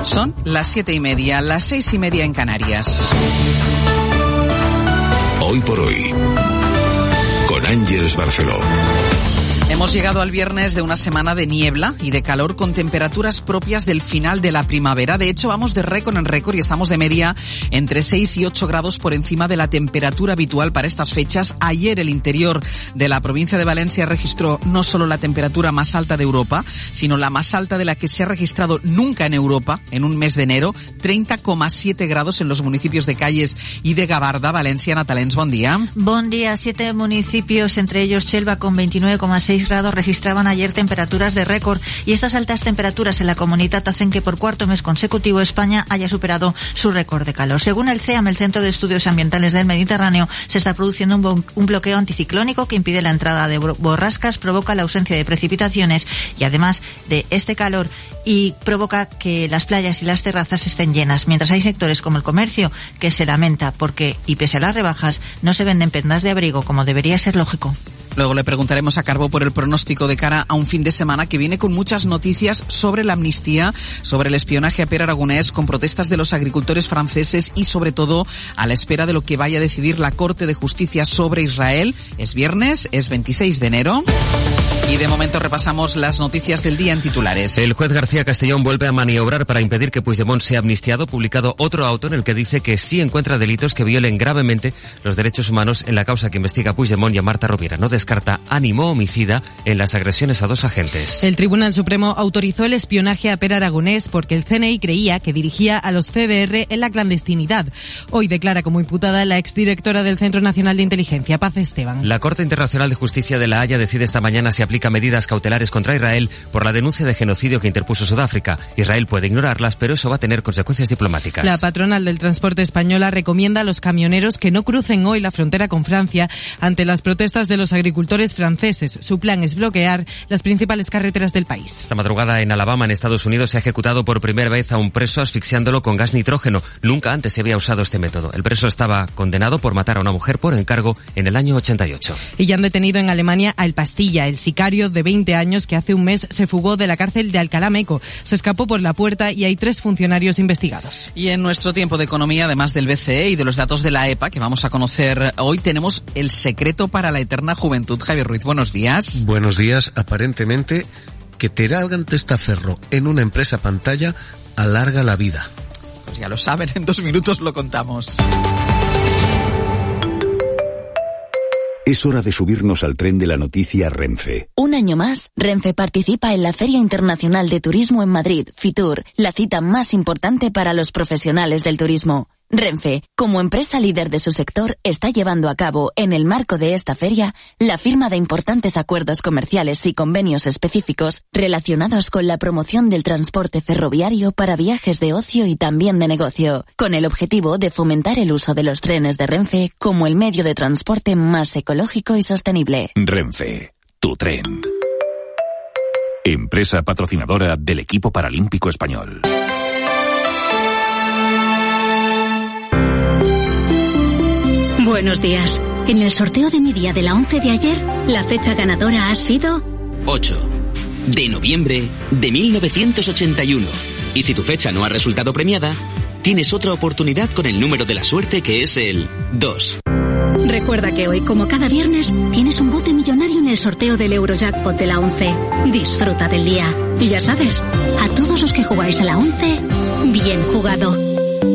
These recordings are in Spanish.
Son las 7:30, las 6:30 en Canarias. Hoy por hoy, con Ángeles Barceló. Hemos llegado al viernes de una semana de niebla y de calor con temperaturas propias del final de la primavera. De hecho, vamos de récord en récord y estamos de media entre 6 y 8 grados por encima de la temperatura habitual para estas fechas. Ayer el interior de la provincia de Valencia registró no solo la temperatura más alta de Europa, sino la más alta de la que se ha registrado nunca en Europa en un mes de enero. 30,7 grados en los municipios de Calles y de Gavarda. Valencia, Natalens, buen día. Buen día. 7 municipios, entre ellos Chelva, con 29,6 grados, registraban ayer temperaturas de récord, y estas altas temperaturas en la comunidad hacen que por cuarto mes consecutivo España haya superado su récord de calor. Según el CEAM, el Centro de Estudios Ambientales del Mediterráneo, se está produciendo un bloqueo anticiclónico que impide la entrada de borrascas, provoca la ausencia de precipitaciones y además de este calor y provoca que las playas y las terrazas estén llenas, mientras hay sectores como el comercio que se lamenta porque, y pese a las rebajas, no se venden prendas de abrigo como debería ser lógico. Luego le preguntaremos a Carbó por el pronóstico de cara a un fin de semana que viene con muchas noticias sobre la amnistía, sobre el espionaje a Pere Aragonés, con protestas de los agricultores franceses y sobre todo a la espera de lo que vaya a decidir la Corte de Justicia sobre Israel. Es viernes, es 26 de enero. Y de momento repasamos las noticias del día en titulares. El juez García Castellón vuelve a maniobrar para impedir que Puigdemont sea amnistiado. Publicado otro auto en el que dice que sí encuentra delitos que violen gravemente los derechos humanos en la causa que investiga a Puigdemont y a Marta Rovira. No descarta ánimo homicida en las agresiones a 2 agentes. El Tribunal Supremo autorizó el espionaje a Pere Aragonés porque el CNI creía que dirigía a los CDR en la clandestinidad. Hoy declara como imputada la exdirectora del Centro Nacional de Inteligencia, Paz Esteban. La Corte Internacional de Justicia de La Haya decide esta mañana si aplica medidas cautelares contra Israel por la denuncia de genocidio que interpuso Sudáfrica. Israel puede ignorarlas, pero eso va a tener consecuencias diplomáticas. La patronal del transporte española recomienda a los camioneros que no crucen hoy la frontera con Francia ante las protestas de los agricultores franceses. Su plan es bloquear las principales carreteras del país. Esta madrugada en Alabama, en Estados Unidos, se ha ejecutado por primera vez a un preso asfixiándolo con gas nitrógeno. Nunca antes se había usado este método. El preso estaba condenado por matar a una mujer por encargo en el año 88. Y ya han detenido en Alemania a El Pastilla, el sicario de 20 años que hace un mes se fugó de la cárcel de Alcalá Meco. Se escapó por la puerta y hay 3 funcionarios investigados. Y en nuestro tiempo de economía, además del BCE y de los datos de la EPA que vamos a conocer hoy, tenemos el secreto para la eterna juventud. Javier Ruiz, buenos días. Buenos días. Aparentemente, que tener un testaferro en una empresa pantalla alarga la vida. Pues ya lo saben, en 2 minutos lo contamos. Es hora de subirnos al tren de la noticia Renfe. Un año más, Renfe participa en la Feria Internacional de Turismo en Madrid, Fitur, la cita más importante para los profesionales del turismo. Renfe, como empresa líder de su sector, está llevando a cabo, en el marco de esta feria, la firma de importantes acuerdos comerciales y convenios específicos relacionados con la promoción del transporte ferroviario para viajes de ocio y también de negocio, con el objetivo de fomentar el uso de los trenes de Renfe como el medio de transporte más ecológico y sostenible. Renfe, tu tren. Empresa patrocinadora del equipo paralímpico español. Buenos días. En el sorteo de mi día de la 11 de ayer, la fecha ganadora ha sido 8 de noviembre de 1981. Y si tu fecha no ha resultado premiada, tienes otra oportunidad con el número de la suerte, que es el 2. Recuerda que hoy, como cada viernes, tienes un bote millonario en el sorteo del Eurojackpot de la 11. Disfruta del día. Y ya sabes, a todos los que jugáis a la 11, bien jugado.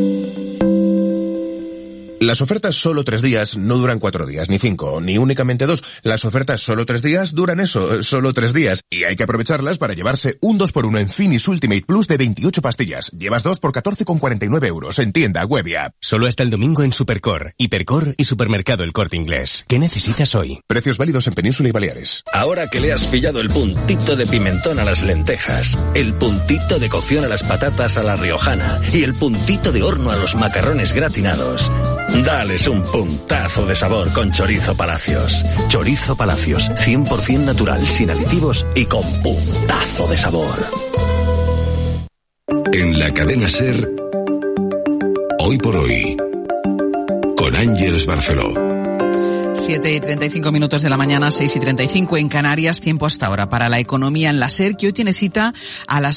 Las ofertas solo 3 días no duran 4 días, ni 5, ni únicamente 2. Las ofertas solo 3 días duran eso, solo 3 días. Y hay que aprovecharlas para llevarse un 2x1 en Finis Ultimate Plus de 28 pastillas. Llevas 2 por 14,49 euros en tienda, web y app. Solo hasta el domingo en Supercor, Hipercor y Supermercado El Corte Inglés. ¿Qué necesitas hoy? Precios válidos en Península y Baleares. Ahora que le has pillado el puntito de pimentón a las lentejas, el puntito de cocción a las patatas a la riojana y el puntito de horno a los macarrones gratinados, dales un puntazo de sabor con Chorizo Palacios. Chorizo Palacios, 100% natural, sin aditivos y con puntazo de sabor. En la cadena SER, Hoy por Hoy, con Ángeles Barceló. 7:35 de la mañana, 6:35 en Canarias, tiempo hasta ahora para la economía en la SER, que hoy tiene cita a las